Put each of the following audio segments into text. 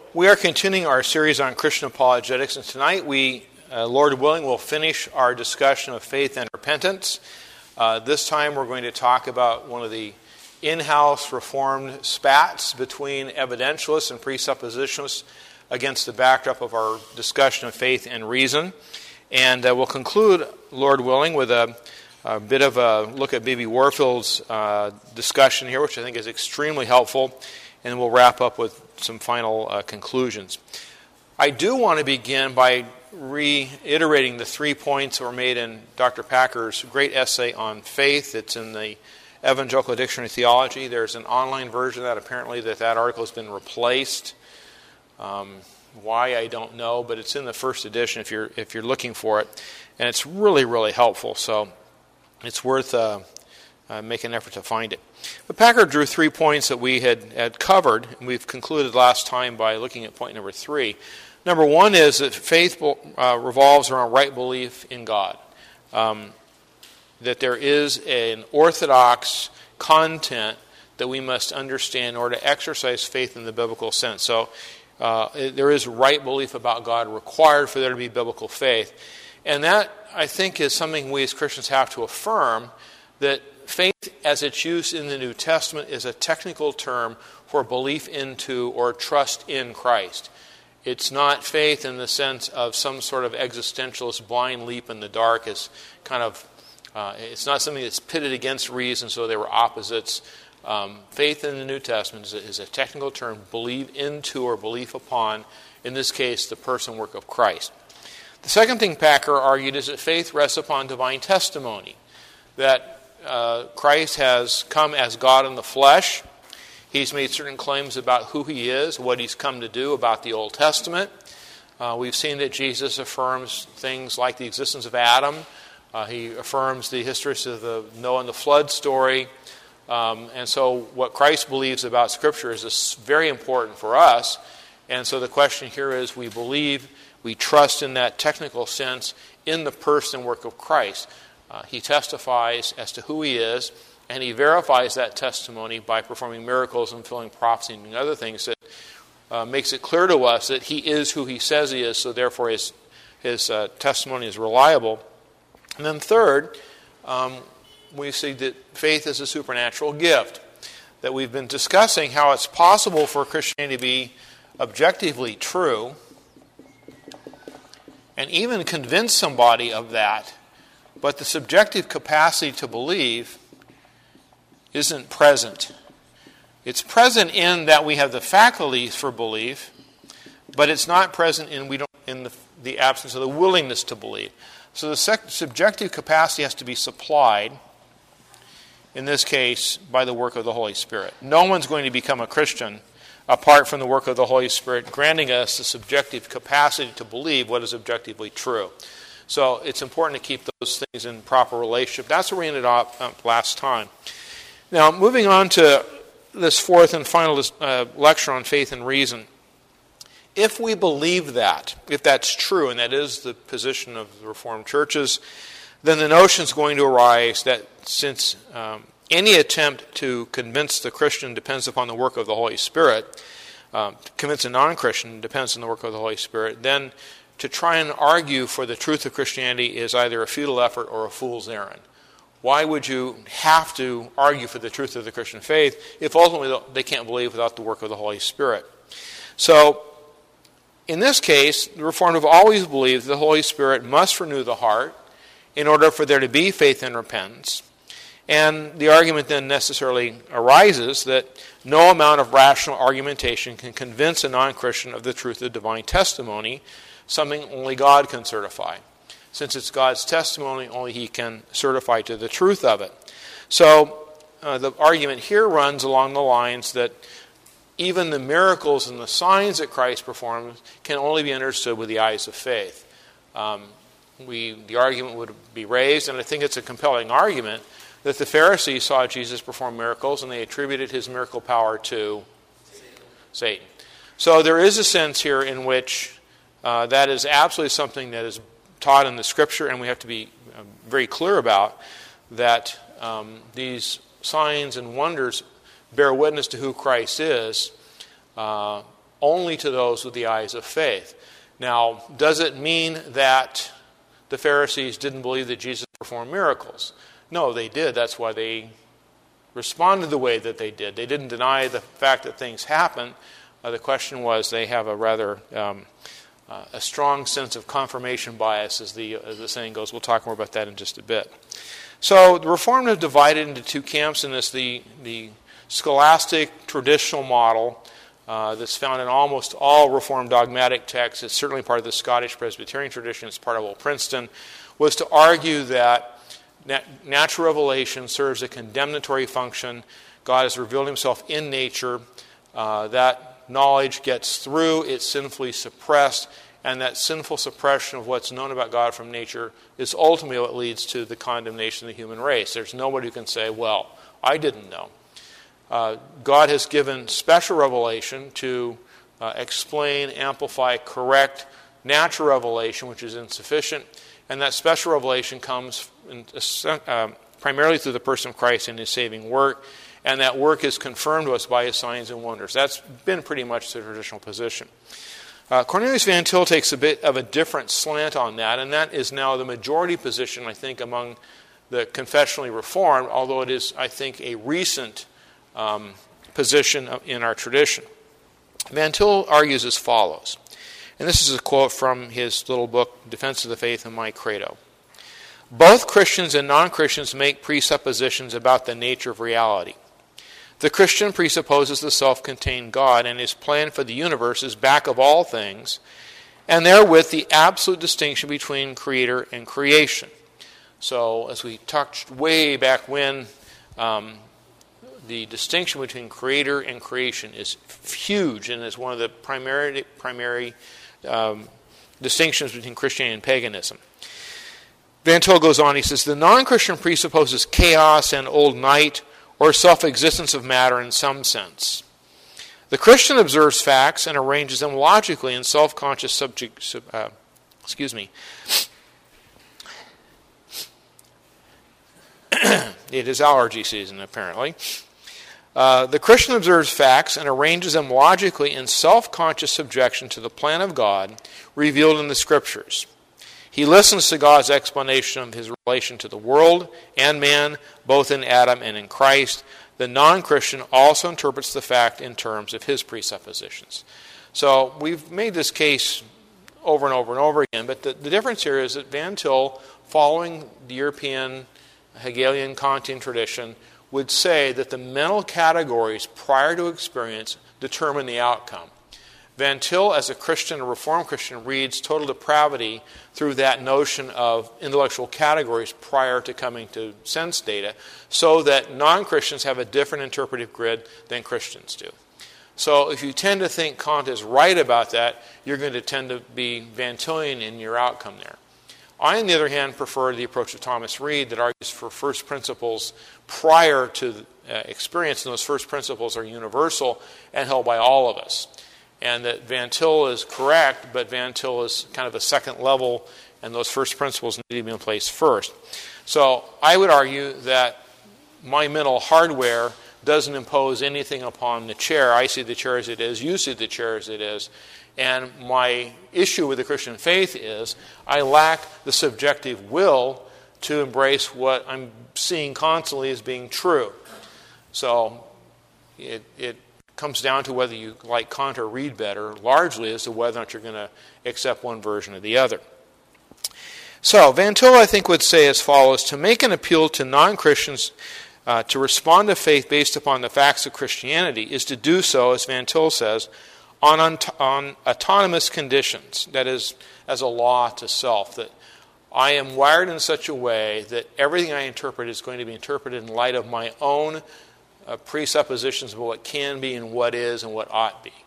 We are continuing our series on Christian apologetics, and tonight we, Lord willing, will finish our discussion of faith and repentance. This time we're going to talk about one of the in-house Reformed spats between evidentialists and presuppositionalists against the backdrop of our discussion of faith and reason. And we'll conclude, Lord willing, with a bit of a look at B.B. Warfield's discussion here, which I think is extremely helpful, and we'll wrap up with some final conclusions. I do want to begin by reiterating the 3 points that were made in Dr. Packer's great essay on faith. It's in the Evangelical Dictionary of Theology. There's an online version of that. Apparently that article has been replaced. Why, I don't know, but it's in the first edition if you're looking for it. And it's really, really helpful. So it's worth making an effort to find it. But Packer drew 3 points that we had covered, and we've concluded last time by looking at point number 3. Number 1 is that faith revolves around right belief in God. That there is an orthodox content that we must understand in order to exercise faith in the biblical sense. So there is right belief about God required for there to be biblical faith. And that, I think, is something we as Christians have to affirm, that faith as it's used in the New Testament is a technical term for belief into or trust in Christ. It's not faith in the sense of some sort of existentialist blind leap in the dark. It's kind of it's not something that's pitted against reason, so they were opposites. Faith in the New Testament is a technical term, believe into or belief upon, in this case, the person and work of Christ. The second thing Packer argued is that faith rests upon divine testimony, that Christ has come as God in the flesh. He's made certain claims about who he is, what he's come to do, about the Old Testament. We've seen that Jesus affirms things like the existence of Adam. He affirms the history of the Noah and the flood story. And so what Christ believes about Scripture is very important for us. And so the question here is, we believe, we trust in that technical sense in the person and work of Christ. He testifies as to who he is, and he verifies that testimony by performing miracles and fulfilling prophecy and other things that makes it clear to us that he is who he says he is, so therefore his testimony is reliable. And then third, we see that faith is a supernatural gift, that we've been discussing how it's possible for Christianity to be objectively true and even convince somebody of that, but the subjective capacity to believe isn't present. It's present in that we have the faculties for belief, but it's not present in the absence of the willingness to believe. So the subjective capacity has to be supplied, in this case, by the work of the Holy Spirit. No one's going to become a Christian apart from the work of the Holy Spirit, granting us the subjective capacity to believe what is objectively true. So it's important to keep those things in proper relationship. That's where we ended up last time. Now, moving on to this fourth and final lecture on faith and reason. If we believe that, if that's true, and that is the position of the Reformed churches, then the notion is going to arise that since any attempt to convince the Christian depends upon the work of the Holy Spirit, to convince a non-Christian depends on the work of the Holy Spirit, then to try and argue for the truth of Christianity is either a futile effort or a fool's errand. Why would you have to argue for the truth of the Christian faith if ultimately they can't believe without the work of the Holy Spirit? So, in this case, the Reformed have always believed the Holy Spirit must renew the heart in order for there to be faith and repentance. And the argument then necessarily arises that no amount of rational argumentation can convince a non-Christian of the truth of divine testimony, something only God can certify. Since it's God's testimony, only he can certify to the truth of it. So the argument here runs along the lines that even the miracles and the signs that Christ performs can only be understood with the eyes of faith. The argument would be raised, and I think it's a compelling argument, that the Pharisees saw Jesus perform miracles and they attributed his miracle power to Satan. So there is a sense here in which that is absolutely something that is taught in the Scripture, and we have to be very clear about that these signs and wonders bear witness to who Christ is, only to those with the eyes of faith. Now, does it mean that the Pharisees didn't believe that Jesus performed miracles? No, they did. That's why they responded the way that they did. They didn't deny the fact that things happen. The question was, they have a rather a strong sense of confirmation bias, as the saying goes. We'll talk more about that in just a bit. So the Reformed have divided into two camps in this: the scholastic traditional model that's found in almost all Reformed dogmatic texts. It's certainly part of the Scottish Presbyterian tradition. It's part of Old Princeton. Was to argue that natural revelation serves a condemnatory function. God has revealed himself in nature. That knowledge gets through, it's sinfully suppressed, and that sinful suppression of what's known about God from nature is ultimately what leads to the condemnation of the human race. There's nobody who can say, well, I didn't know. God has given special revelation to explain, amplify, correct natural revelation, which is insufficient, and that special revelation comes primarily through the person of Christ and his saving work, and that work is confirmed to us by his signs and wonders. That's been pretty much the traditional position. Cornelius Van Til takes a bit of a different slant on that, and that is now the majority position, I think, among the confessionally Reformed, although it is, I think, a recent position in our tradition. Van Til argues as follows, and this is a quote from his little book, Defense of the Faith and My Credo. Both Christians and non-Christians make presuppositions about the nature of reality. The Christian presupposes the self-contained God and his plan for the universe is back of all things, and therewith the absolute distinction between creator and creation. So, as we touched way back when, the distinction between creator and creation is huge and is one of the primary distinctions between Christianity and paganism. Van Til goes on, he says, the non-Christian presupposes chaos and old night, or self-existence of matter in some sense. The Christian observes facts and arranges them logically in self-conscious It is allergy season, apparently. The Christian observes facts and arranges them logically in self-conscious subjection to the plan of God revealed in the Scriptures. He listens to God's explanation of his relation to the world and man, both in Adam and in Christ. The non-Christian also interprets the fact in terms of his presuppositions. So we've made this case over and over and over again, but the difference here is that Van Til, following the European Hegelian Kantian tradition, would say that the mental categories prior to experience determine the outcome. Van Til, as a Christian, a Reformed Christian, reads total depravity through that notion of intellectual categories prior to coming to sense data, so that non-Christians have a different interpretive grid than Christians do. So if you tend to think Kant is right about that, you're going to tend to be Van Tilian in your outcome there. I, on the other hand, prefer the approach of Thomas Reid that argues for first principles prior to experience, and those first principles are universal and held by all of us. And that Van Til is correct, but Van Til is kind of a second level, and those first principles need to be in place first. So I would argue that my mental hardware doesn't impose anything upon the chair. I see the chair as it is, you see the chair as it is. And my issue with the Christian faith is I lack the subjective will to embrace what I'm seeing constantly as being true. So it comes down to whether you like Kant or Reid better, largely as to whether or not you're going to accept one version or the other. So Van Til, I think, would say as follows: to make an appeal to non-Christians to respond to faith based upon the facts of Christianity is to do so, as Van Til says, on autonomous conditions, that is, as a law to self, that I am wired in such a way that everything I interpret is going to be interpreted in light of my own presuppositions of what can be and what is and what ought be.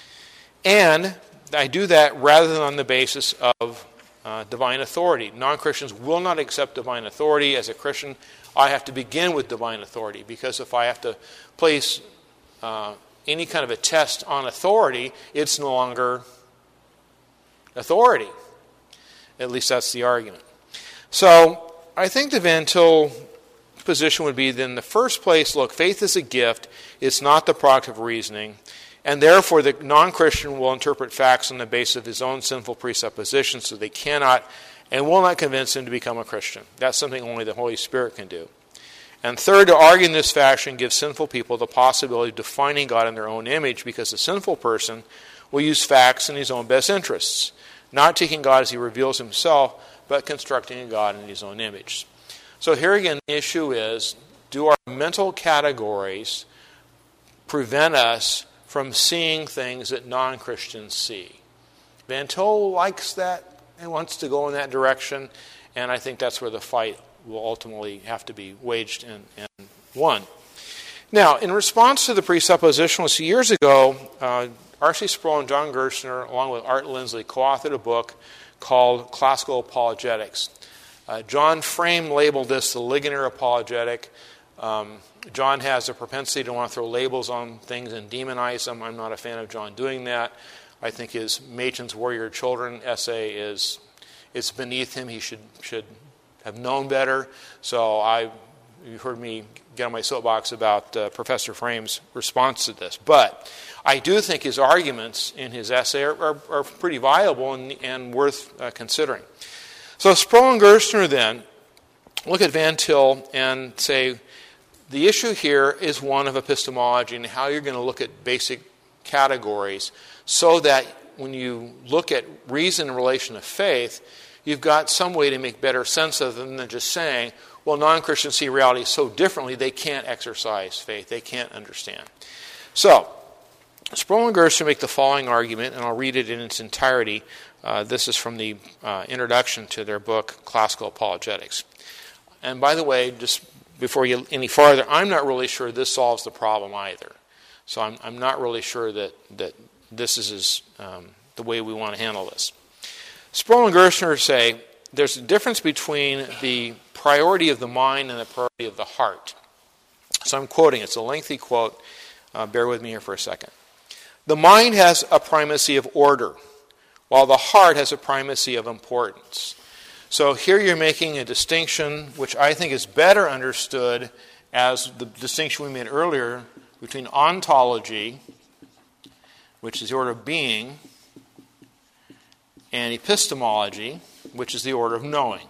And I do that rather than on the basis of divine authority. Non-Christians will not accept divine authority. As a Christian, I have to begin with divine authority, because if I have to place any kind of a test on authority, it's no longer authority. At least that's the argument. So I think the Van Til position would be that in the first place, look, faith is a gift. It's not the product of reasoning. And therefore, the non-Christian will interpret facts on the basis of his own sinful presuppositions, so they cannot and will not convince him to become a Christian. That's something only the Holy Spirit can do. And third, to argue in this fashion gives sinful people the possibility of defining God in their own image, because the sinful person will use facts in his own best interests, not taking God as he reveals himself, but constructing a God in his own image. So here again, the issue is, do our mental categories prevent us from seeing things that non-Christians see? Van Til likes that and wants to go in that direction, and I think that's where the fight will ultimately have to be waged and won. Now, in response to the presuppositionalists years ago, R.C. Sproul and John Gerstner, along with Art Lindsley, co-authored a book called Classical Apologetics. John Frame labeled this the Ligonier apologetic. John has a propensity to want to throw labels on things and demonize them. I'm not a fan of John doing that. I think his Machen's Warrior Children essay it's beneath him. He should have known better. So you've heard me get on my soapbox about Professor Frame's response to this. But I do think his arguments in his essay are pretty viable and worth considering. So Sproul and Gerstner then look at Van Til and say, the issue here is one of epistemology and how you're going to look at basic categories so that when you look at reason in relation to faith, you've got some way to make better sense of them than just saying, well, non-Christians see reality so differently, they can't exercise faith, they can't understand. So, Sproul and Gerstner make the following argument, and I'll read it in its entirety. This is from the introduction to their book, Classical Apologetics. And by the way, just before you get any farther, I'm not really sure this solves the problem either. So I'm not really sure that this is the way we want to handle this. Sproul and Gerstner say there's a difference between the priority of the mind and the priority of the heart. So I'm quoting. It's a lengthy quote. Bear with me here for a second. The mind has a primacy of order, while the heart has a primacy of importance. So here you're making a distinction which I think is better understood as the distinction we made earlier between ontology, which is the order of being, and epistemology, which is the order of knowing.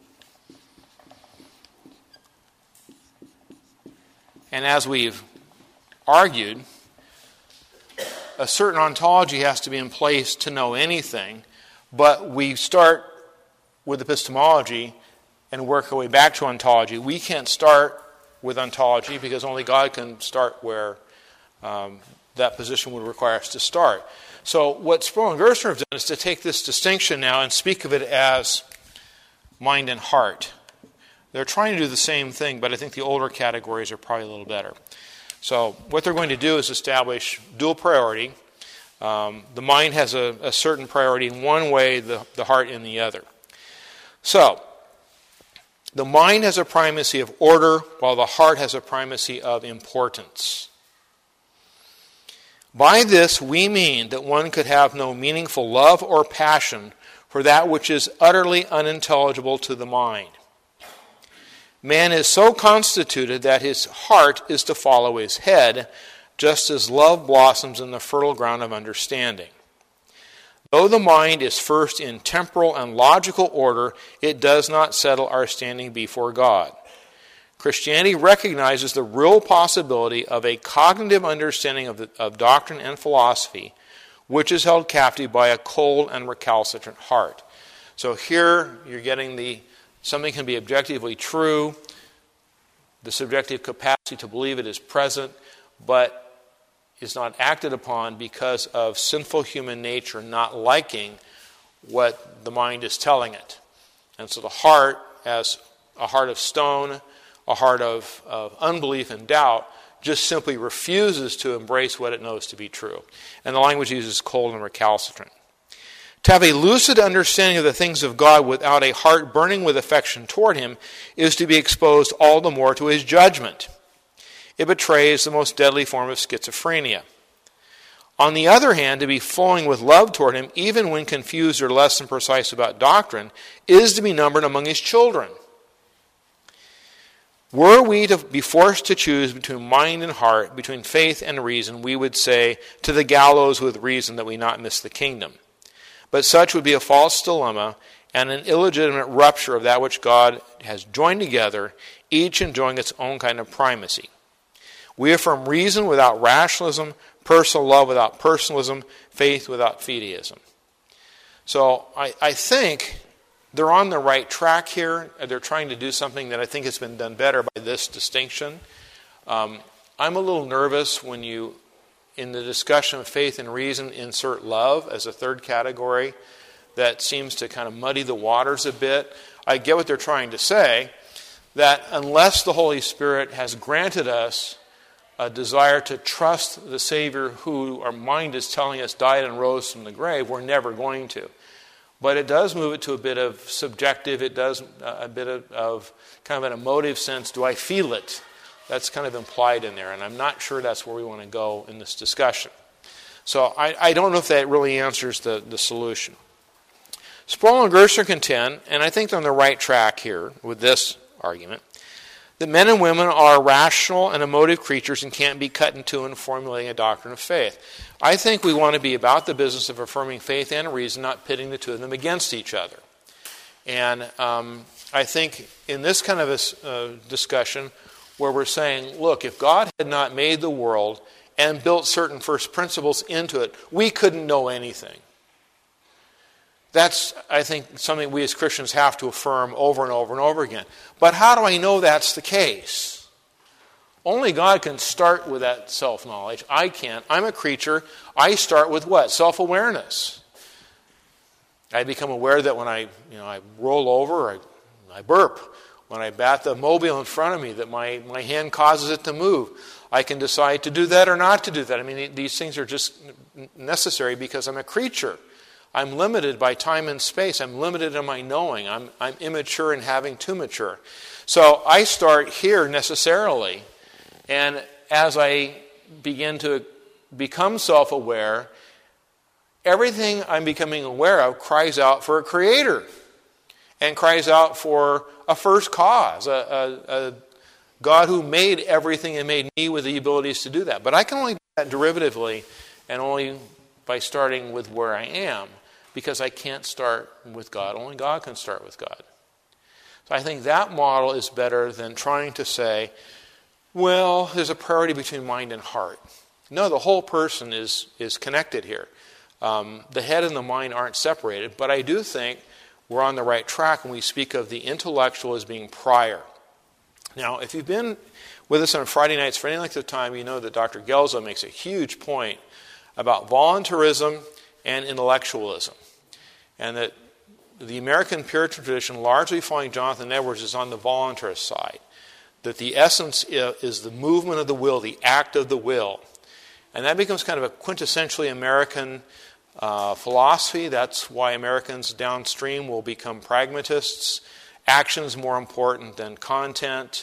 And as we've argued, a certain ontology has to be in place to know anything, but we start with epistemology and work our way back to ontology. We can't start with ontology because only God can start where that position would require us to start. So what Sproul and Gerstner have done is to take this distinction now and speak of it as mind and heart. They're trying to do the same thing, but I think the older categories are probably a little better. So what they're going to do is establish dual priority. The mind has a certain priority in one way, the heart in the other. So, the mind has a primacy of order, while the heart has a primacy of importance. By this, we mean that one could have no meaningful love or passion for that which is utterly unintelligible to the mind. Man is so constituted that his heart is to follow his head, just as love blossoms in the fertile ground of understanding. Though the mind is first in temporal and logical order, it does not settle our standing before God. Christianity recognizes the real possibility of a cognitive understanding of doctrine and philosophy, which is held captive by a cold and recalcitrant heart. So here you're getting something can be objectively true, the subjective capacity to believe it is present, but is not acted upon because of sinful human nature not liking what the mind is telling it. And so the heart, as a heart of stone, a heart of unbelief and doubt, just simply refuses to embrace what it knows to be true. And the language uses cold and recalcitrant. To have a lucid understanding of the things of God without a heart burning with affection toward Him is to be exposed all the more to His judgment. It betrays the most deadly form of schizophrenia. On the other hand, to be flowing with love toward Him, even when confused or less than precise about doctrine, is to be numbered among His children. Were we to be forced to choose between mind and heart, between faith and reason, we would say, to the gallows with reason that we not miss the kingdom. But such would be a false dilemma and an illegitimate rupture of that which God has joined together, each enjoying its own kind of primacy. We affirm reason without rationalism, personal love without personalism, faith without fideism. So I think they're on the right track here. They're trying to do something that I think has been done better by this distinction. I'm a little nervous when you, in the discussion of faith and reason, insert love as a third category. That seems to kind of muddy the waters a bit. I get what they're trying to say, that unless the Holy Spirit has granted us a desire to trust the Savior who our mind is telling us died and rose from the grave, we're never going to. But it does move it to a bit of subjective. It does a bit of kind of an emotive sense. Do I feel it? That's kind of implied in there, and I'm not sure that's where we want to go in this discussion. So I don't know if that really answers the solution. Sproul and Gersner contend, and I think they're on the right track here with this argument, that men and women are rational and emotive creatures and can't be cut in two in formulating a doctrine of faith. I think we want to be about the business of affirming faith and reason, not pitting the two of them against each other. And I think in this kind of a discussion where we're saying, look, if God had not made the world and built certain first principles into it, we couldn't know anything. That's, I think, something we as Christians have to affirm over and over and over again. But how do I know that's the case? Only God can start with that self-knowledge. I can't. I'm a creature. I start with what? Self-awareness. I become aware that when I roll over, I burp. When I bat the mobile in front of me, that my hand causes it to move. I can decide to do that or not to do that. I mean, these things are just necessary because I'm a creature. I'm limited by time and space. I'm limited in my knowing. I'm immature in having to mature. So I start here necessarily. And as I begin to become self-aware, everything I'm becoming aware of cries out for a creator and cries out for a first cause, a God who made everything and made me with the abilities to do that. But I can only do that derivatively and only by starting with where I am, because I can't start with God. Only God can start with God. So I think that model is better than trying to say, well, there's a priority between mind and heart. No, the whole person is connected here. The head and the mind aren't separated, but I do think we're on the right track when we speak of the intellectual as being prior. Now, if you've been with us on Friday nights for any length of time, you know that Dr. Gelzo makes a huge point about voluntarism and intellectualism, and that the American Puritan tradition, largely following Jonathan Edwards, is on the voluntarist side, that the essence is the movement of the will, the act of the will. And that becomes kind of a quintessentially American philosophy. That's why Americans downstream will become pragmatists. Action is more important than content.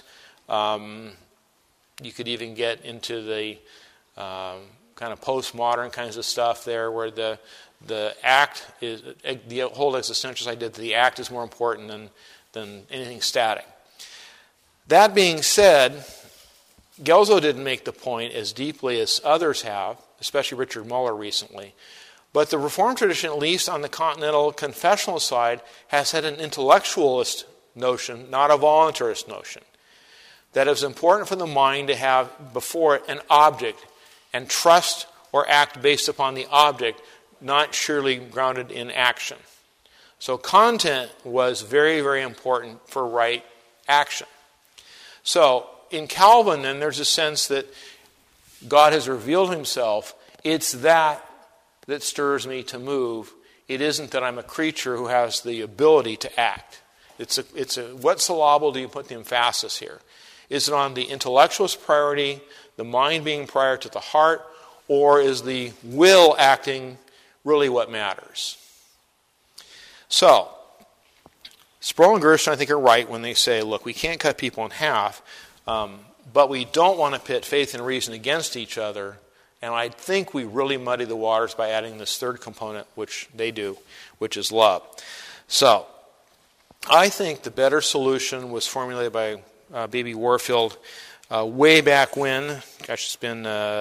You could even get into the kind of postmodern kinds of stuff there, where the act is, the whole existentialist idea that the act is more important than anything static. That being said, Gelzo didn't make the point as deeply as others have, especially Richard Muller recently. But the Reformed tradition, at least on the continental confessional side, has had an intellectualist notion, not a voluntarist notion. That it's important for the mind to have before it an object and trust or act based upon the object, not surely grounded in action. So content was very, very important for right action. So in Calvin, then, there's a sense that God has revealed himself. It's that stirs me to move. It isn't that I'm a creature who has the ability to act. It's a what syllable do you put the emphasis here? Is it on the intellectualist priority, the mind being prior to the heart, or is the will acting really what matters? So, Sproul and Gersner, I think, are right when they say, look, we can't cut people in half, but we don't want to pit faith and reason against each other. And I think we really muddy the waters by adding this third component, which they do, which is love. So, I think the better solution was formulated by B.B. Warfield way back when. Gosh, it's been,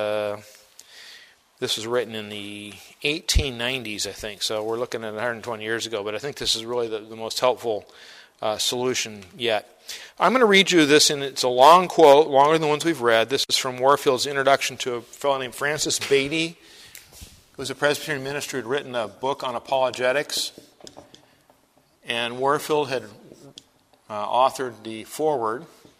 this was written in the 1890s, I think, so we're looking at 120 years ago, but I think this is really the most helpful solution yet. I'm going to read you this, and it's a long quote, longer than the ones we've read. This is from Warfield's introduction to a fellow named Francis Beatty, who was a Presbyterian minister who had written a book on apologetics. And Warfield had authored the foreword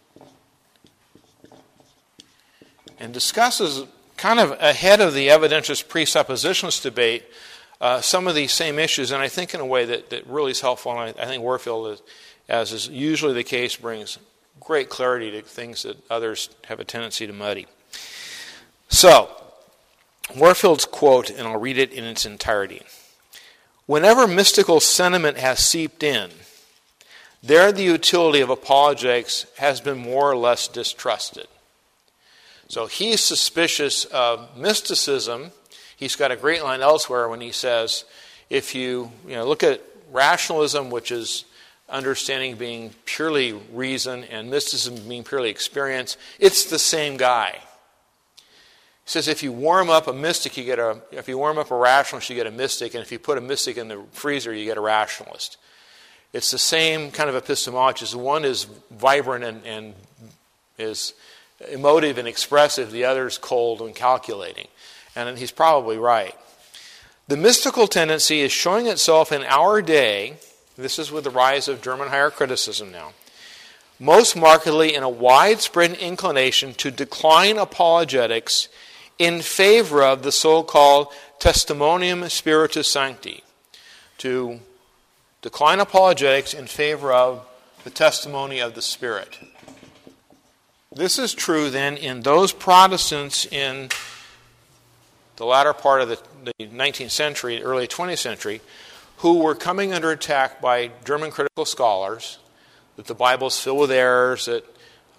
and discusses kind of ahead of the evidentialist presuppositionalist debate some of these same issues, and I think in a way that really is helpful. And I think Warfield, as is usually the case, brings great clarity to things that others have a tendency to muddy. So, Warfield's quote, and I'll read it in its entirety. Whenever mystical sentiment has seeped in, there the utility of apologetics has been more or less distrusted. So he's suspicious of mysticism. He's got a great line elsewhere when he says, if you look at rationalism, which is understanding being purely reason, and mysticism being purely experience, it's the same guy. He says if you warm up a mystic, if you warm up a rationalist, you get a mystic, and if you put a mystic in the freezer, you get a rationalist. It's the same kind of epistemology. One is vibrant and is emotive and expressive, the other is cold and calculating. And he's probably right. The mystical tendency is showing itself in our day, this is with the rise of German higher criticism now, most markedly in a widespread inclination to decline apologetics in favor of the so-called testimonium spiritus sancti, to decline apologetics in favor of the testimony of the Spirit. This is true then in those Protestants in the latter part of the 19th century, early 20th century, who were coming under attack by German critical scholars, that the Bible is filled with errors, that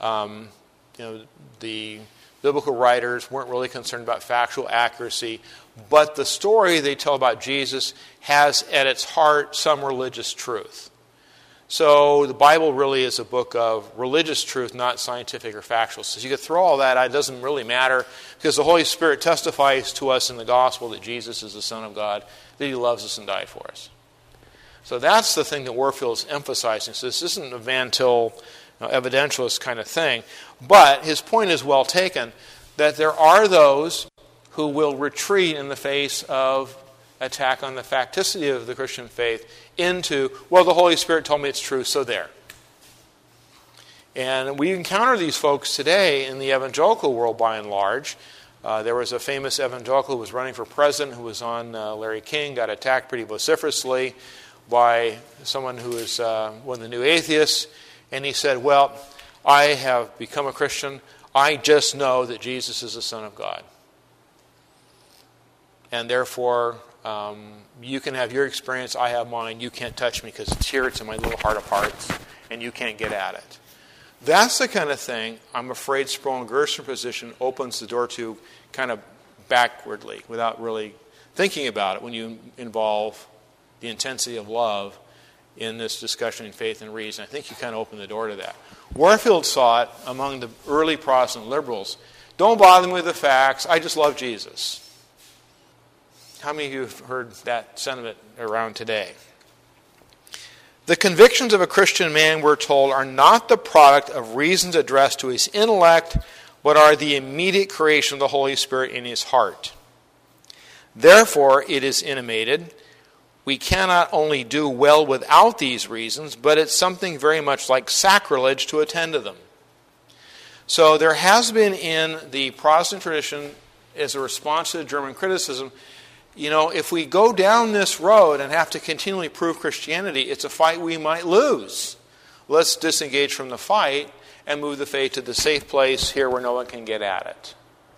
the biblical writers weren't really concerned about factual accuracy, but the story they tell about Jesus has at its heart some religious truth. So the Bible really is a book of religious truth, not scientific or factual. So you could throw all that out, it doesn't really matter, because the Holy Spirit testifies to us in the gospel that Jesus is the Son of God, that He loves us and died for us. So that's the thing that Warfield is emphasizing. So this isn't a Van Til evidentialist kind of thing, but his point is well taken, that there are those who will retreat in the face of attack on the facticity of the Christian faith into, well, the Holy Spirit told me it's true, so there. And we encounter these folks today in the evangelical world by and large. There was a famous evangelical who was running for president who was on Larry King, got attacked pretty vociferously by someone who is one of the new atheists, and he said, well, I have become a Christian. I just know that Jesus is the Son of God. And therefore, you can have your experience, I have mine, you can't touch me because it's here, it's in my little heart of hearts, and you can't get at it. That's the kind of thing I'm afraid Sproul and Gerstner position opens the door to kind of backwardly, without really thinking about it when you involve the intensity of love in this discussion in faith and reason. I think you kind of open the door to that. Warfield saw it among the early Protestant liberals. Don't bother me with the facts, I just love Jesus. How many of you have heard that sentiment around today? The convictions of a Christian man, we're told, are not the product of reasons addressed to his intellect, but are the immediate creation of the Holy Spirit in his heart. Therefore, it is intimated, we cannot only do well without these reasons, but it's something very much like sacrilege to attend to them. So there has been in the Protestant tradition, as a response to the German criticism, if we go down this road and have to continually prove Christianity, it's a fight we might lose. Let's disengage from the fight and move the faith to the safe place here where no one can get at it.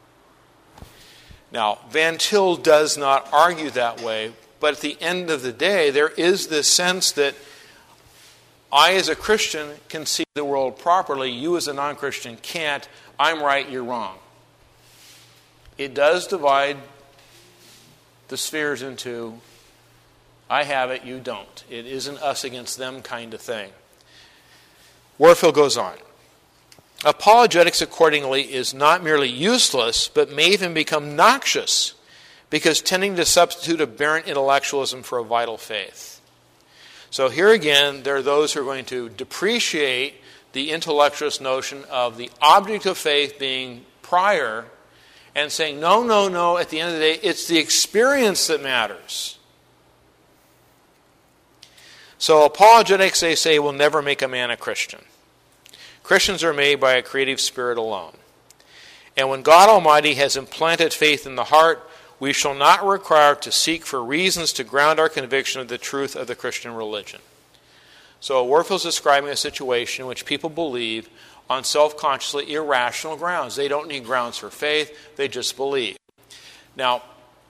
Now, Van Til does not argue that way, but at the end of the day, there is this sense that I as a Christian can see the world properly, you as a non-Christian can't, I'm right, you're wrong. It does divide the spheres into, I have it, you don't. It isn't us against them kind of thing. Warfield goes on. Apologetics, accordingly, is not merely useless, but may even become noxious, because tending to substitute aberrant intellectualism for a vital faith. So here again, there are those who are going to depreciate the intellectualist notion of the object of faith being prior and saying, no, at the end of the day, it's the experience that matters. So apologetics, they say, will never make a man a Christian. Christians are made by a creative spirit alone. And when God Almighty has implanted faith in the heart, we shall not require to seek for reasons to ground our conviction of the truth of the Christian religion. So Warfield's describing a situation in which people believe on self-consciously irrational grounds. They don't need grounds for faith, they just believe. Now,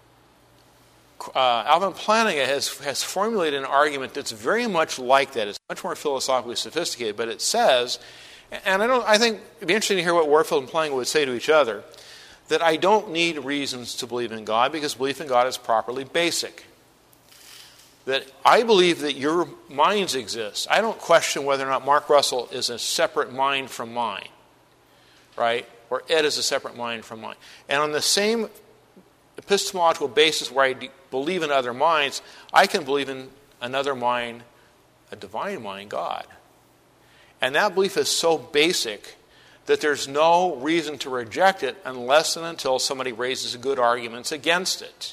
Alvin Plantinga has formulated an argument that's very much like that. It's much more philosophically sophisticated, but it says, and I think it'd be interesting to hear what Warfield and Plantinga would say to each other, that I don't need reasons to believe in God because belief in God is properly basic. That I believe that your minds exist. I don't question whether or not Mark Russell is a separate mind from mine, right? Or Ed is a separate mind from mine. And on the same epistemological basis where I believe in other minds, I can believe in another mind, a divine mind, God. And that belief is so basic that there's no reason to reject it unless and until somebody raises good arguments against it.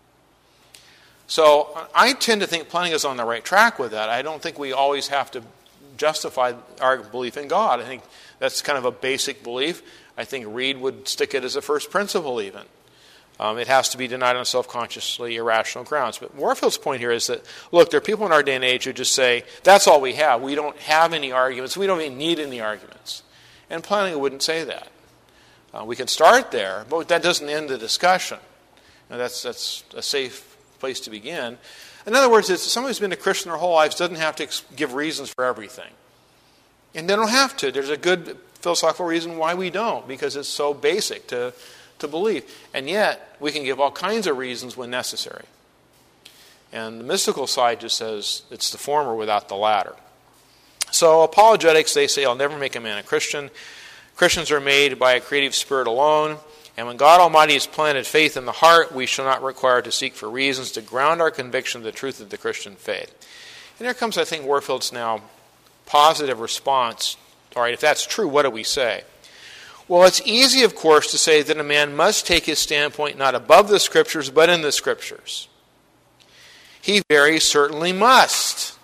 So I tend to think Plantinga is on the right track with that. I don't think we always have to justify our belief in God. I think that's kind of a basic belief. I think Reed would stick it as a first principle even. It has to be denied on self-consciously irrational grounds. But Warfield's point here is that, look, there are people in our day and age who just say, that's all we have. We don't have any arguments. We don't even need any arguments. And Plantinga wouldn't say that. We can start there, but that doesn't end the discussion. Now, that's a safe place to begin. In other words, somebody who's been a Christian their whole lives doesn't have to give reasons for everything. And they don't have to. There's a good philosophical reason why we don't, because it's so basic to believe. And yet, we can give all kinds of reasons when necessary. And the mystical side just says it's the former without the latter. So apologetics, they say, I'll never make a man a Christian. Christians are made by a creative spirit alone. And when God Almighty has planted faith in the heart, we shall not require to seek for reasons to ground our conviction of the truth of the Christian faith. And here comes, I think, Warfield's now positive response. All right, if that's true, what do we say? Well, it's easy, of course, to say that a man must take his standpoint not above the Scriptures, but in the Scriptures. He very certainly must.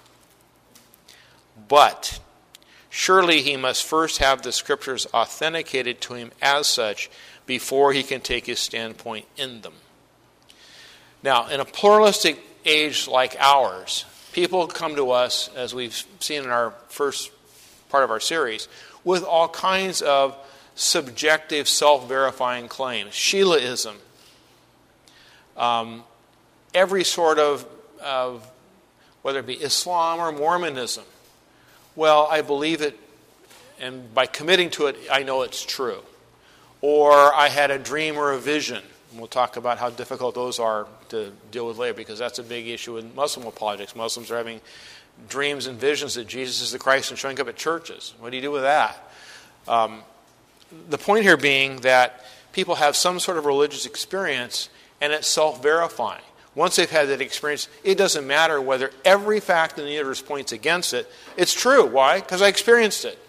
But surely he must first have the Scriptures authenticated to him as such before he can take his standpoint in them. Now, in a pluralistic age like ours, people come to us, as we've seen in our first part of our series, with all kinds of subjective, self-verifying claims. Sheilaism. Every sort of, whether it be Islam or Mormonism. Well, I believe it, and by committing to it, I know it's true. Or I had a dream or a vision. And we'll talk about how difficult those are to deal with later, because that's a big issue in Muslim apologetics. Muslims are having dreams and visions that Jesus is the Christ and showing up at churches. What do you do with that? The point here being that people have some sort of religious experience, and it's self-verifying. Once they've had that experience, it doesn't matter whether every fact in the universe points against it. It's true. Why? Because I experienced it.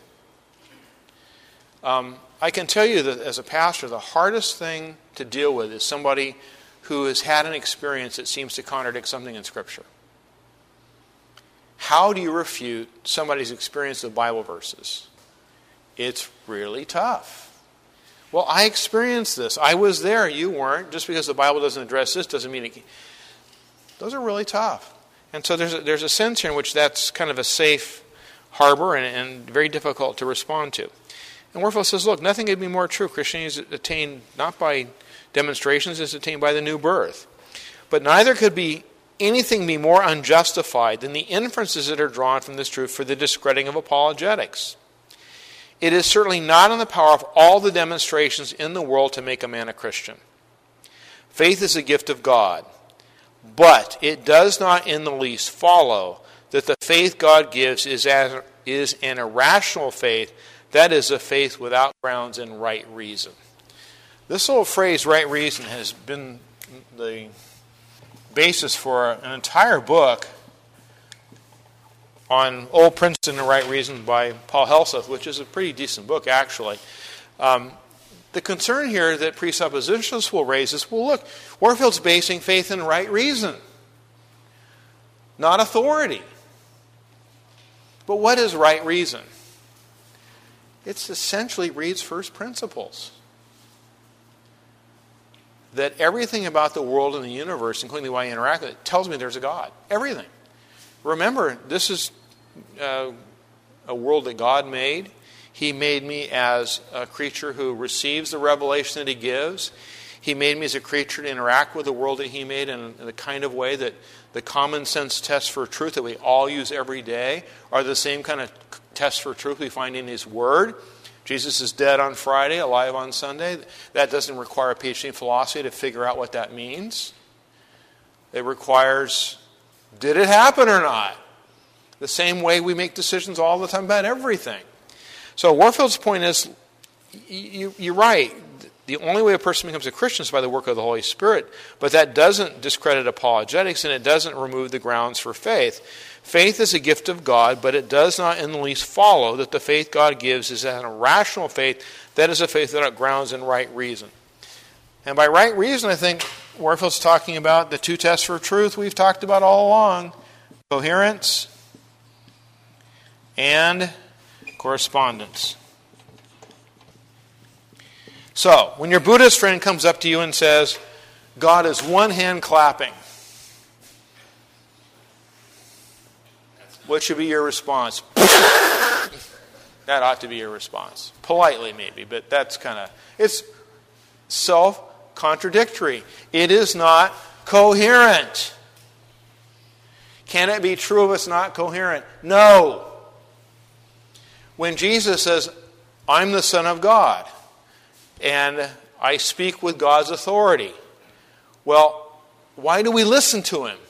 I can tell you that as a pastor, the hardest thing to deal with is somebody who has had an experience that seems to contradict something in Scripture. How do you refute somebody's experience of Bible verses? It's really tough. Well, I experienced this. I was there. You weren't. Just because the Bible doesn't address this doesn't mean it. Those are really tough. And so there's a sense here in which that's kind of a safe harbor and very difficult to respond to. And Warfield says, look, nothing could be more true. Christianity is attained not by demonstrations, it's attained by the new birth. But neither could anything be more unjustified than the inferences that are drawn from this truth for the discrediting of apologetics. It is certainly not in the power of all the demonstrations in the world to make a man a Christian. Faith is a gift of God, but it does not in the least follow that the faith God gives is an irrational faith That is a faith without grounds in right reason. This little phrase, right reason, has been the basis for an entire book on Old Princeton and Right Reason by Paul Helseth, which is a pretty decent book, actually. The concern here that presuppositionalists will raise is, well, look, Warfield's basing faith in right reason, not authority. But what is right reason? It essentially reads first principles. That everything about the world and the universe, including the way I interact with it, tells me there's a God. Everything. Remember, this is a world that God made. He made me as a creature who receives the revelation that He gives. He made me as a creature to interact with the world that He made in the kind of way that the common sense tests for truth that we all use every day are the same kind of tests for truth we find in His Word. Jesus is dead on Friday, alive on Sunday. That doesn't require a PhD in philosophy to figure out what that means. It requires, did it happen or not? The same way we make decisions all the time about everything. So Warfield's point is, you're right. The only way a person becomes a Christian is by the work of the Holy Spirit. But that doesn't discredit apologetics, and it doesn't remove the grounds for faith. Faith is a gift of God, but it does not in the least follow that the faith God gives is a rational faith. That is a faith without grounds in right reason. And by right reason, I think Warfield's talking about the two tests for truth we've talked about all along. Coherence and correspondence. So, when your Buddhist friend comes up to you and says, God is one hand clapping, what should be your response? That ought to be your response. Politely, maybe, but that's it's self-contradictory. It is not coherent. Can it be true if it's not coherent? No. When Jesus says, I'm the Son of God, and I speak with God's authority, well, why do we listen to Him?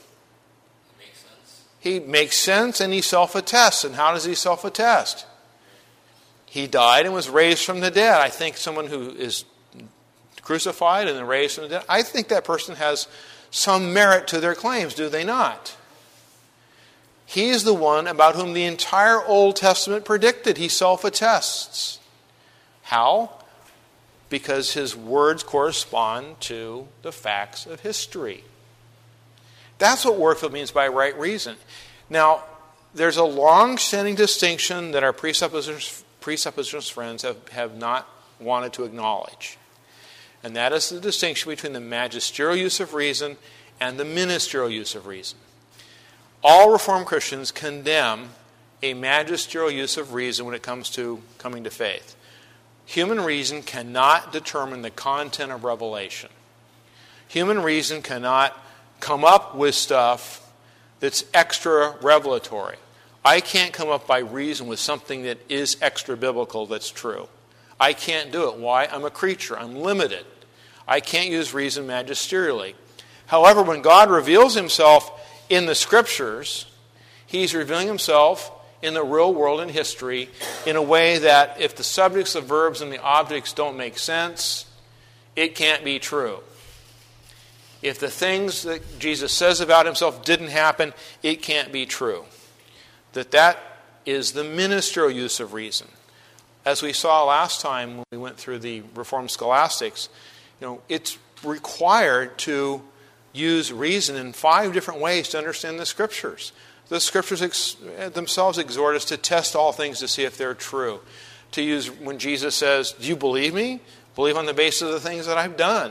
He makes sense and He self-attests. And how does He self-attest? He died and was raised from the dead. I think someone who is crucified and then raised from the dead, I think that person has some merit to their claims, do they not? He is the one about whom the entire Old Testament predicted. He self-attests. How? Because His words correspond to the facts of history. That's what Warfield means by right reason. Now, there's a long-standing distinction that our presuppositionalist friends have not wanted to acknowledge. And that is the distinction between the magisterial use of reason and the ministerial use of reason. All Reformed Christians condemn a magisterial use of reason when it comes to coming to faith. Human reason cannot determine the content of revelation. Human reason cannot come up with stuff that's extra revelatory. I can't come up by reason with something that is extra biblical that's true. I can't do it. Why? I'm a creature. I'm limited. I can't use reason magisterially. However, when God reveals Himself in the Scriptures, He's revealing Himself in the real world and history in a way that if the subjects, the verbs, and the objects don't make sense, it can't be true. If the things that Jesus says about Himself didn't happen, it can't be true. That is the ministerial use of reason. As we saw last time when we went through the Reformed scholastics, it's required to use reason in 5 different ways to understand the Scriptures. The Scriptures themselves exhort us to test all things to see if they're true. To use, when Jesus says, do you believe me? Believe on the basis of the things that I've done.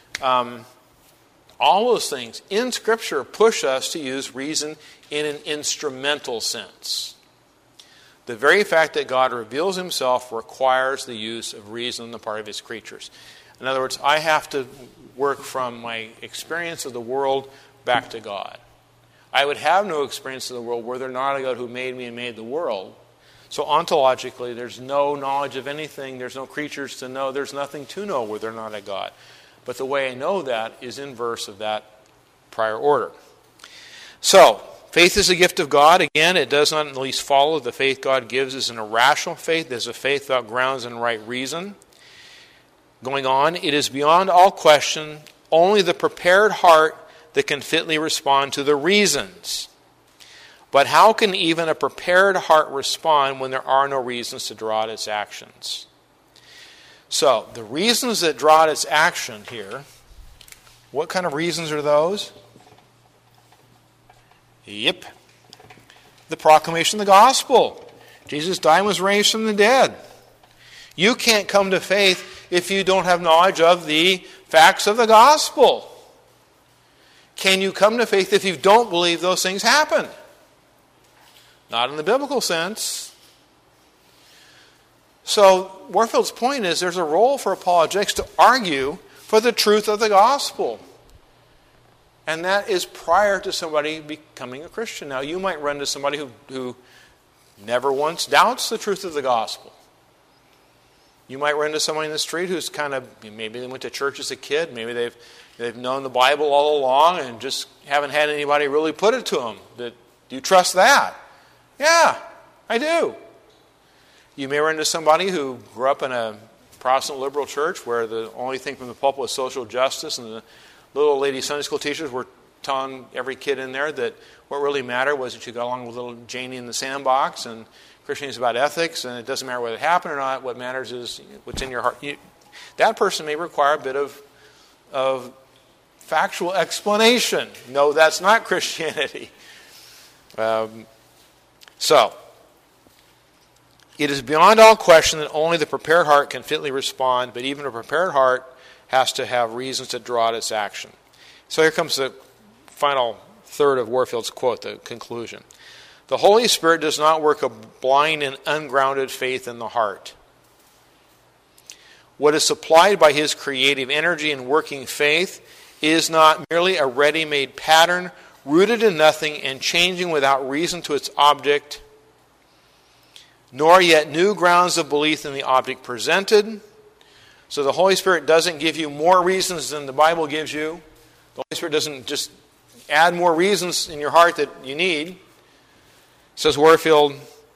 All those things in Scripture push us to use reason in an instrumental sense. The very fact that God reveals Himself requires the use of reason on the part of His creatures. In other words, I have to work from my experience of the world back to God. I would have no experience of the world were there not a God who made me and made the world. So ontologically, there's no knowledge of anything. There's no creatures to know. There's nothing to know were there not a God. But the way I know that is inverse of that prior order. So, Faith is a gift of God. Again, it does not at least follow the faith God gives is an irrational faith. There's a faith without grounds and right reason. Going on, it is beyond all question only the prepared heart that can fitly respond to the reasons. But how can even a prepared heart respond when there are no reasons to draw out its actions? So, the reasons that draw out its action here, what kind of reasons are those? Yep. The proclamation of the gospel. Jesus died and was raised from the dead. You can't come to faith if you don't have knowledge of the facts of the gospel. Can you come to faith if you don't believe those things happened? Not in the biblical sense. So, Warfield's point is there's a role for apologetics to argue for the truth of the gospel. And that is prior to somebody becoming a Christian. Now, you might run into somebody who never once doubts the truth of the gospel. You might run into somebody in the street who's kind of, maybe they went to church as a kid, maybe they've known the Bible all along and just haven't had anybody really put it to them. Do you trust that? Yeah, I do. You may run into somebody who grew up in a Protestant liberal church where the only thing from the pulpit was social justice, and the little lady Sunday school teachers were telling every kid in there that what really mattered was that you got along with little Janie in the sandbox, and Christianity is about ethics, and it doesn't matter whether it happened or not. What matters is what's in your heart. That person may require a bit of factual explanation. No, that's not Christianity. So, it is beyond all question that only the prepared heart can fitly respond, but even a prepared heart has to have reasons to draw out its action. So here comes the final third of Warfield's quote, the conclusion. The Holy Spirit does not work a blind and ungrounded faith in the heart. What is supplied by His creative energy and working faith is not merely a ready-made pattern rooted in nothing and changing without reason to its object, nor yet new grounds of belief in the object presented. So the Holy Spirit doesn't give you more reasons than the Bible gives you. The Holy Spirit doesn't just add more reasons in your heart that you need. Says Warfield,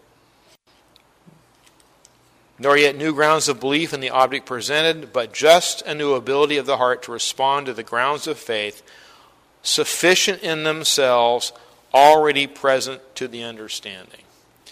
nor yet new grounds of belief in the object presented, but just a new ability of the heart to respond to the grounds of faith, sufficient in themselves, already present to the understanding.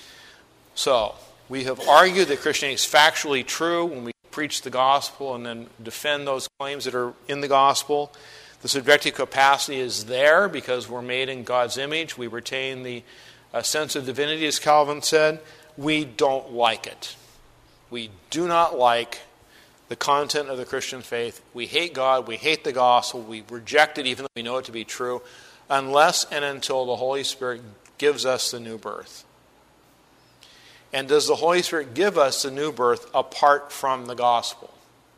So, we have argued that Christianity is factually true when we preach the gospel and then defend those claims that are in the gospel. The subjective capacity is there because we're made in God's image. We retain the sense of divinity, as Calvin said. We don't like it. We do not like the content of the Christian faith. We hate God. We hate the gospel. We reject it even though we know it to be true, unless and until the Holy Spirit gives us the new birth. And does the Holy Spirit give us the new birth apart from the gospel?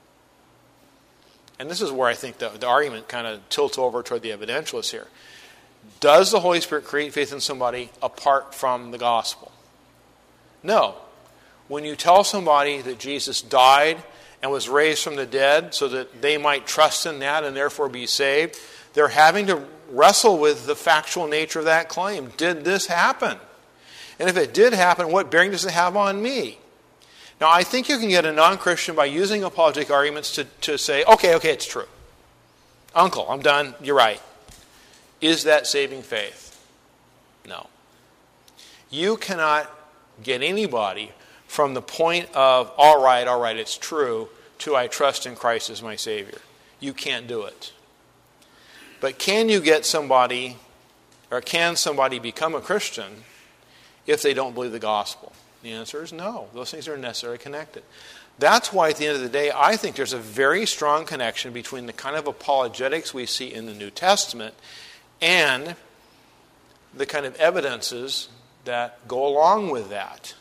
And this is where I think the argument kind of tilts over toward the evidentialists here. Does the Holy Spirit create faith in somebody apart from the gospel? No. When you tell somebody that Jesus died and was raised from the dead so that they might trust in that and therefore be saved, they're having to wrestle with the factual nature of that claim. Did this happen? And if it did happen, what bearing does it have on me? Now, I think you can get a non-Christian by using apologetic arguments to say, okay, it's true. Uncle, I'm done. You're right. Is that saving faith? No. You cannot get anybody from the point of, all right, it's true, to I trust in Christ as my Savior. You can't do it. But can you get somebody, or can somebody become a Christian if they don't believe the gospel? The answer is no. Those things are necessarily connected. That's why at the end of the day, I think there's a very strong connection between the kind of apologetics we see in the New Testament and the kind of evidences that go along with that.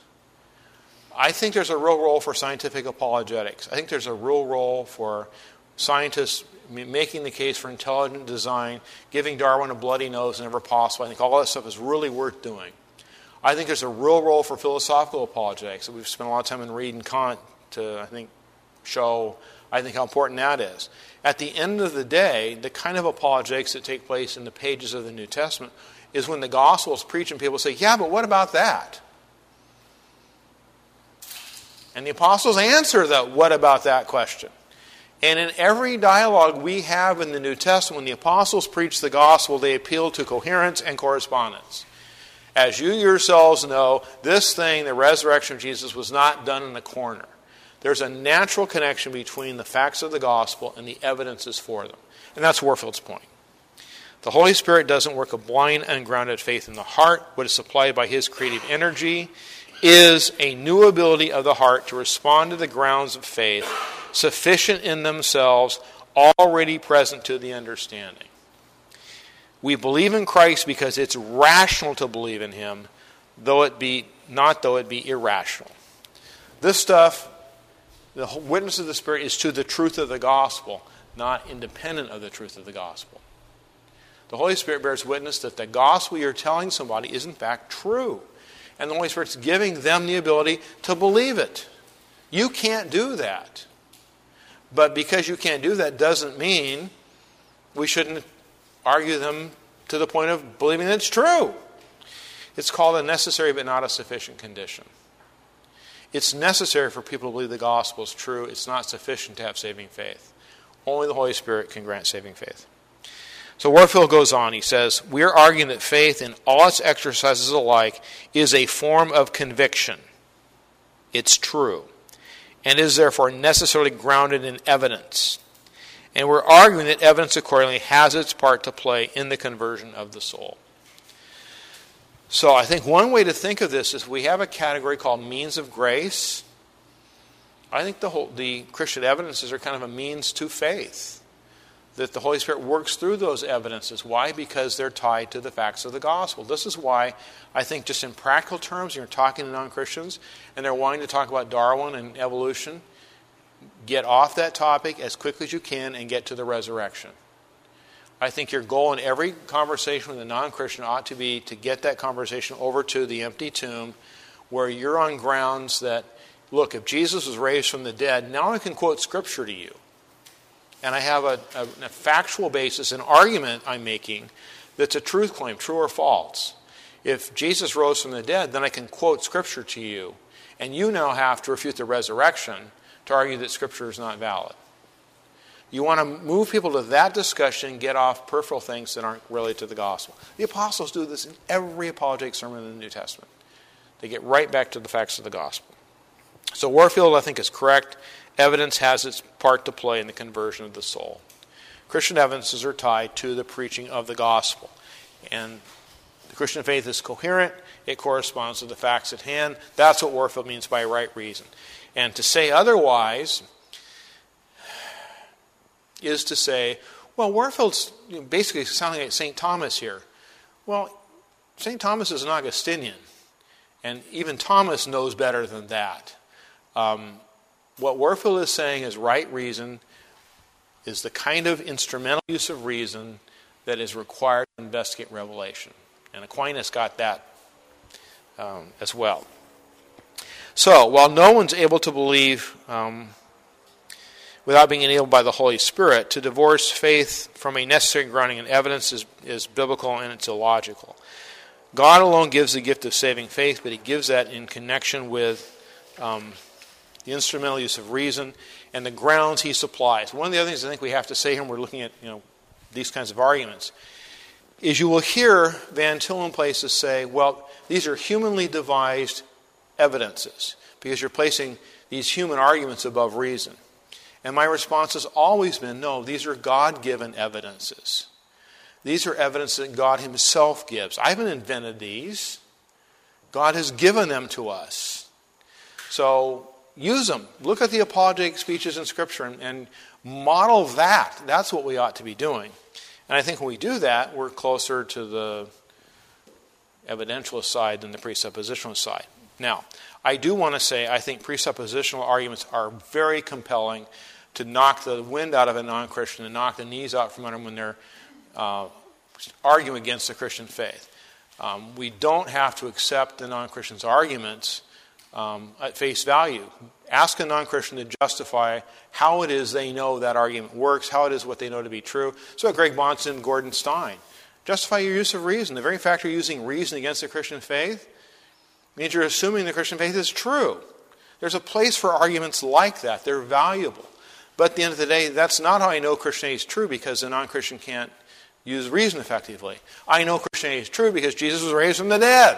I think there's a real role for scientific apologetics. I think there's a real role for scientists making the case for intelligent design, giving Darwin a bloody nose whenever possible. I think all that stuff is really worth doing. I think there's a real role for philosophical apologetics. We've spent a lot of time in Reed and Kant to, I think, show I think how important that is. At the end of the day, the kind of apologetics that take place in the pages of the New Testament is when the gospel is preached and people say, yeah, but what about that? And the apostles answer that what about that question. And in every dialogue we have in the New Testament, when the apostles preach the gospel, they appeal to coherence and correspondence. As you yourselves know, this thing, the resurrection of Jesus, was not done in a corner. There's a natural connection between the facts of the gospel and the evidences for them. And that's Warfield's point. The Holy Spirit doesn't work a blind, ungrounded faith in the heart. What is supplied by His creative energy is a new ability of the heart to respond to the grounds of faith, sufficient in themselves, already present to the understanding. We believe in Christ because it's rational to believe in Him, though it be irrational. This stuff, the witness of the Spirit, is to the truth of the gospel, not independent of the truth of the gospel. The Holy Spirit bears witness that the gospel you're telling somebody is in fact true. And the Holy Spirit's giving them the ability to believe it. You can't do that. But because you can't do that doesn't mean we shouldn't argue them to the point of believing that it's true. It's called a necessary but not a sufficient condition. It's necessary for people to believe the gospel is true. It's not sufficient to have saving faith. Only the Holy Spirit can grant saving faith. So Warfield goes on. He says, we are arguing that faith in all its exercises alike is a form of conviction. It's true. And is therefore necessarily grounded in evidence. And we're arguing that evidence accordingly has its part to play in the conversion of the soul. So I think one way to think of this is we have a category called means of grace. I think the Christian evidences are kind of a means to faith. That the Holy Spirit works through those evidences. Why? Because they're tied to the facts of the gospel. This is why I think just in practical terms, you're talking to non-Christians and they're wanting to talk about Darwin and evolution, get off that topic as quickly as you can and get to the resurrection. I think your goal in every conversation with a non-Christian ought to be to get that conversation over to the empty tomb where you're on grounds that, look, if Jesus was raised from the dead, now I can quote Scripture to you. And I have a factual basis, an argument I'm making that's a truth claim, true or false. If Jesus rose from the dead, then I can quote Scripture to you. And you now have to refute the resurrection to argue that Scripture is not valid. You want to move people to that discussion and get off peripheral things that aren't related to the gospel. The apostles do this in every apologetic sermon in the New Testament. They get right back to the facts of the gospel. So Warfield, I think, is correct. Evidence has its part to play in the conversion of the soul. Christian evidences are tied to the preaching of the gospel. And the Christian faith is coherent. It corresponds to the facts at hand. That's what Warfield means by right reason. And to say otherwise is to say, well, Warfield's basically sounding like St. Thomas here. Well, St. Thomas is an Augustinian. And even Thomas knows better than that. What Warfield is saying is right reason is the kind of instrumental use of reason that is required to investigate revelation. And Aquinas got that as well. So, while no one's able to believe without being enabled by the Holy Spirit, to divorce faith from a necessary grounding in evidence is biblical and it's illogical. God alone gives the gift of saving faith, but He gives that in connection with the instrumental use of reason, and the grounds He supplies. One of the other things I think we have to say here when we're looking at these kinds of arguments is you will hear Van Til in places say, well, these are humanly devised evidences, because you're placing these human arguments above reason. And my response has always been, no, these are God-given evidences. These are evidence that God Himself gives. I haven't invented these. God has given them to us. So use them. Look at the apologetic speeches in Scripture and model that. That's what we ought to be doing. And I think when we do that, we're closer to the evidentialist side than the presuppositional side. Now, I do want to say I think presuppositional arguments are very compelling to knock the wind out of a non-Christian and knock the knees out from under them when they're arguing against the Christian faith. We don't have to accept the non-Christian's arguments at face value. Ask a non-Christian to justify how it is they know that argument works, how it is what they know to be true. So Greg Bahnsen and Gordon Stein. Justify your use of reason. The very fact you're using reason against the Christian faith means you're assuming the Christian faith is true. There's a place for arguments like that. They're valuable. But at the end of the day, that's not how I know Christianity is true, because the non-Christian can't use reason effectively. I know Christianity is true because Jesus was raised from the dead.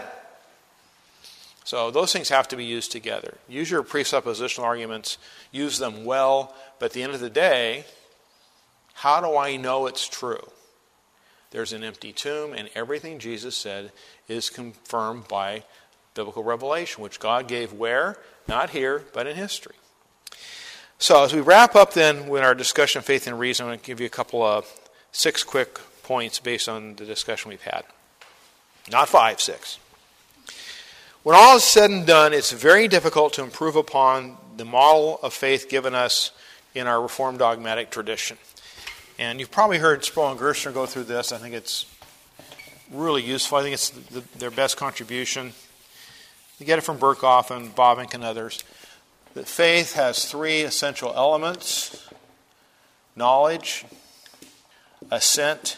So those things have to be used together. Use your presuppositional arguments. Use them well. But at the end of the day, how do I know it's true? There's an empty tomb, and everything Jesus said is confirmed by biblical revelation, which God gave where? Not here, but in history. So as we wrap up then with our discussion of faith and reason, I'm going to give you a couple of 6 quick points based on the discussion we've had. Not 5, 6. When all is said and done, it's very difficult to improve upon the model of faith given us in our Reformed dogmatic tradition. And you've probably heard Sproul and Gerstner go through this. I think it's really useful. I think it's their best contribution. You get it from Berkhoff and Bavinck and others. That faith has 3 essential elements: knowledge, assent,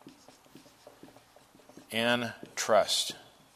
and trust.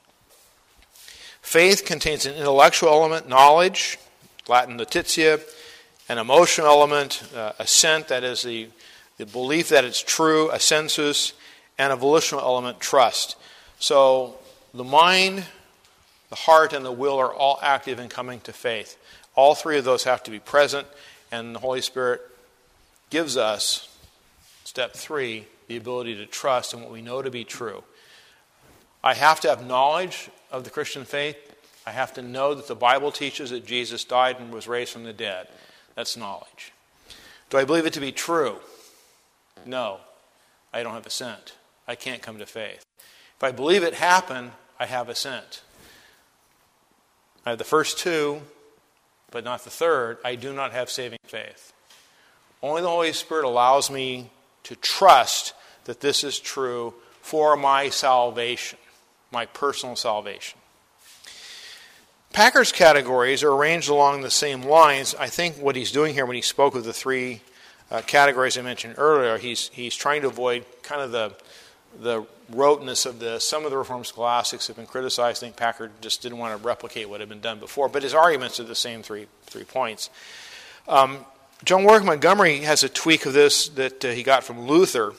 Faith contains an intellectual element, knowledge, Latin notitia, an emotional element, assent, that is the belief that it's true, assensus, and a volitional element, trust. So the mind, the heart, and the will are all active in coming to faith. All 3 of those have to be present, and the Holy Spirit gives us, step 3, the ability to trust in what we know to be true. I have to have knowledge of the Christian faith. I have to know that the Bible teaches that Jesus died and was raised from the dead. That's knowledge. Do I believe it to be true? No. I don't have assent. I can't come to faith. If I believe it happened, I have assent. I have the first 2, but not the third. I do not have saving faith. Only the Holy Spirit allows me to trust that this is true for my salvation, my personal salvation. Packer's categories are arranged along the same lines. I think what he's doing here when he spoke of the 3 categories I mentioned earlier, he's trying to avoid kind of the roteness of this. Some of the Reformed scholastics have been criticized. I think Packer just didn't want to replicate what had been done before, but his arguments are the same 3 points. John Warwick Montgomery has a tweak of this that he got from Luther.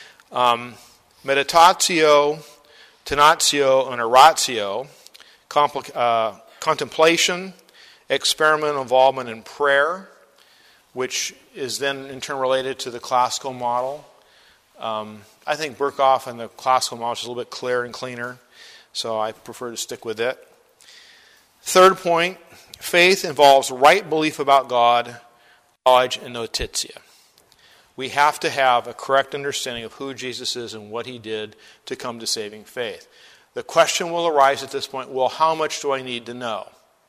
Meditatio, tenatio, and oratio, contemplation, experimental involvement in prayer, which is then in turn related to the classical model. I think Berkhoff and the classical model is a little bit clearer and cleaner, so I prefer to stick with it. Third point, faith involves right belief about God, knowledge, and notitia. We have to have a correct understanding of who Jesus is and what he did to come to saving faith. The question will arise at this point, well, how much do I need to know?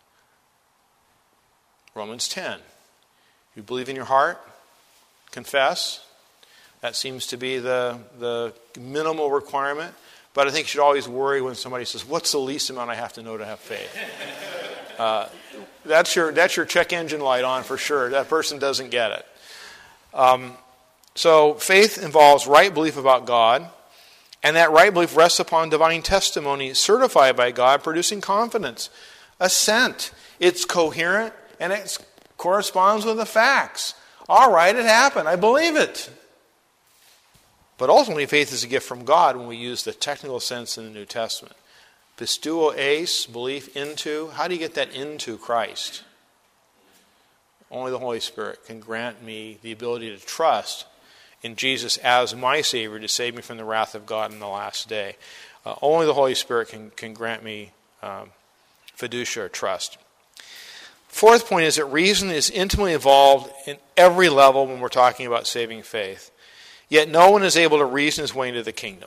Romans 10. You believe in your heart, confess. That seems to be the minimal requirement. But I think you should always worry when somebody says, what's the least amount I have to know to have faith? That's your check engine light on for sure. That person doesn't get it. So faith involves right belief about God, and that right belief rests upon divine testimony certified by God, producing confidence. Assent. It's coherent, and it corresponds with the facts. All right, it happened. I believe it. But ultimately, faith is a gift from God when we use the technical sense in the New Testament. Pisteuo eis, belief into. How do you get that into Christ? Only the Holy Spirit can grant me the ability to trust in Jesus as my Savior to save me from the wrath of God in the last day. Only the Holy Spirit can grant me fiducia or trust. Fourth point is that reason is intimately involved in every level when we're talking about saving faith. Yet no one is able to reason his way into the kingdom.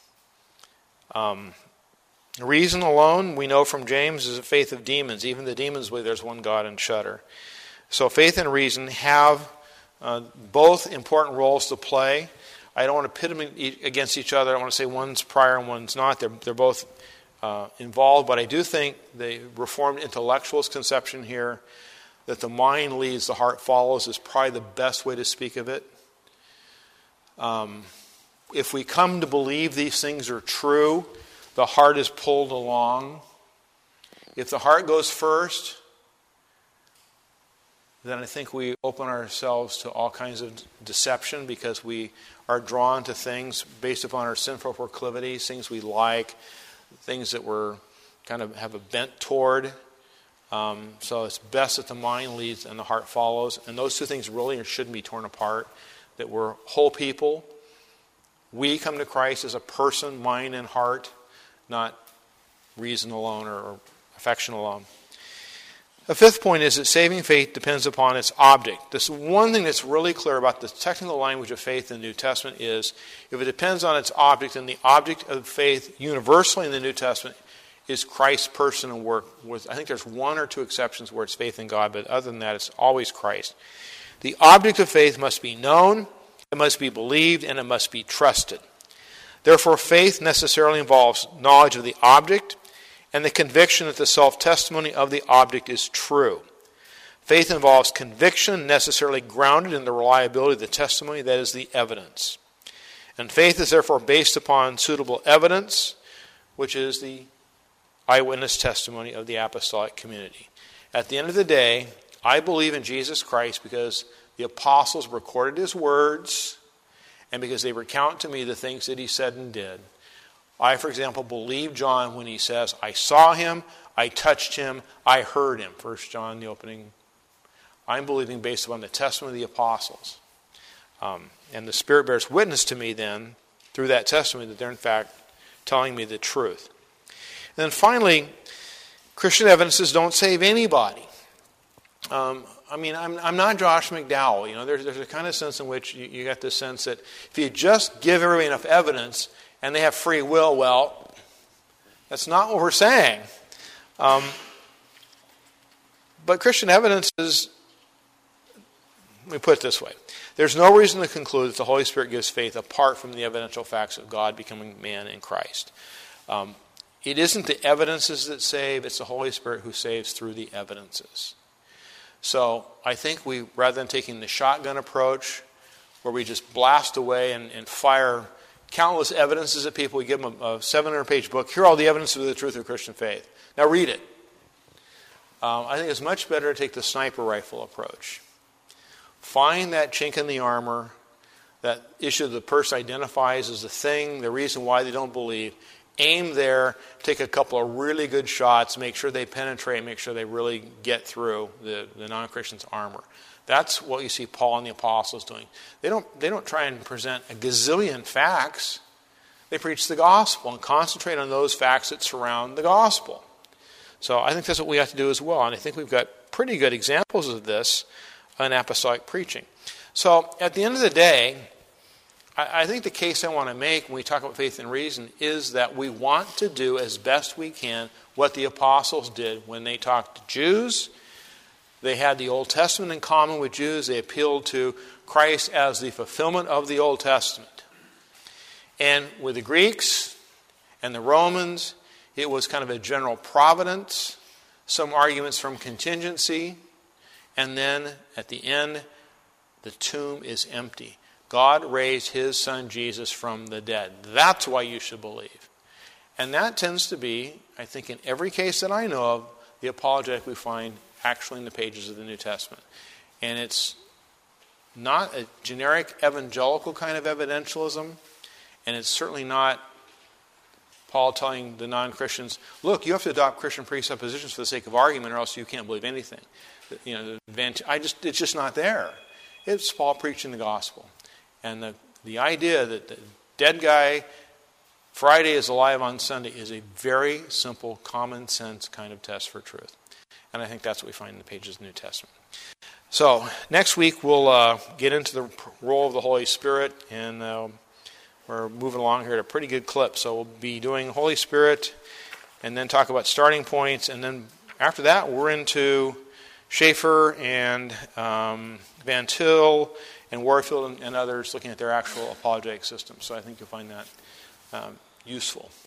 Reason alone, we know from James, is a faith of demons. Even the demons believe there's one God and shudder. So faith and reason have both important roles to play. I don't want to pit them against each other. I don't want to say one's prior and one's not. They're both involved, but I do think the Reformed intellectualist conception here, that the mind leads, the heart follows, is probably the best way to speak of it. If we come to believe these things are true, the heart is pulled along. If the heart goes first, then I think we open ourselves to all kinds of deception, because we are drawn to things based upon our sinful proclivities, things we like, things that we're kind of have a bent toward. So it's best that the mind leads and the heart follows. And those two things really shouldn't be torn apart. That we're whole people. We come to Christ as a person, mind and heart, not reason alone or affection alone. The fifth point is that saving faith depends upon its object. This one thing that's really clear about the technical language of faith in the New Testament is, if it depends on its object, then the object of faith universally in the New Testament is Christ's person and work. I think there's one or two exceptions where it's faith in God, but other than that, it's always Christ. The object of faith must be known, it must be believed, and it must be trusted. Therefore, faith necessarily involves knowledge of the object and the conviction that the self-testimony of the object is true. Faith involves conviction necessarily grounded in the reliability of the testimony, that is, the evidence. And faith is therefore based upon suitable evidence, which is the eyewitness testimony of the apostolic community. At the end of the day, I believe in Jesus Christ because the apostles recorded his words and because they recount to me the things that he said and did. I, for example, believe John when he says, I saw him, I touched him, I heard him. 1 John, the opening. I'm believing based upon the testimony of the apostles. And the Spirit bears witness to me then, through that testimony, that they're in fact telling me the truth. And then finally, Christian evidences don't save anybody. I'm not Josh McDowell. You know, there's a kind of sense in which you get this sense that if you just give everybody enough evidence and they have free will, well, that's not what we're saying. But Christian evidence is, let me put it this way. There's no reason to conclude that the Holy Spirit gives faith apart from the evidential facts of God becoming man in Christ. It isn't the evidences that save, it's the Holy Spirit who saves through the evidences. So I think we, rather than taking the shotgun approach, where we just blast away and fire countless evidences at people, we give them a 700-page book, here are all the evidence of the truth of Christian faith. Now read it. I think it's much better to take the sniper rifle approach. Find that chink in the armor, that issue the person identifies as the thing, the reason why they don't believe. Aim there, take a couple of really good shots, make sure they penetrate, make sure they really get through the non-Christian's armor. That's what you see Paul and the apostles doing. They don't try and present a gazillion facts. They preach the gospel and concentrate on those facts that surround the gospel. So I think that's what we have to do as well. And I think we've got pretty good examples of this in apostolic preaching. So at the end of the day, I think the case I want to make when we talk about faith and reason is that we want to do as best we can what the apostles did when they talked to Jews. They had the Old Testament in common with Jews. They appealed to Christ as the fulfillment of the Old Testament. And with the Greeks and the Romans, it was kind of a general providence, some arguments from contingency, and then at the end, the tomb is empty. God raised his son Jesus from the dead. That's why you should believe. And that tends to be, I think in every case that I know of, the apologetic we find actually in the pages of the New Testament. And it's not a generic evangelical kind of evidentialism, and it's certainly not Paul telling the non-Christians, look, you have to adopt Christian presuppositions for the sake of argument or else you can't believe anything. You know, it's just not there. It's Paul preaching the gospel. And the idea that the dead guy Friday is alive on Sunday is a very simple, common sense kind of test for truth. And I think that's what we find in the pages of the New Testament. So next week we'll get into the role of the Holy Spirit, and we're moving along here at a pretty good clip. So we'll be doing Holy Spirit and then talk about starting points. And then after that we're into Schaeffer and Van Til and Warfield and others looking at their actual apologetic system. So I think you'll find that useful.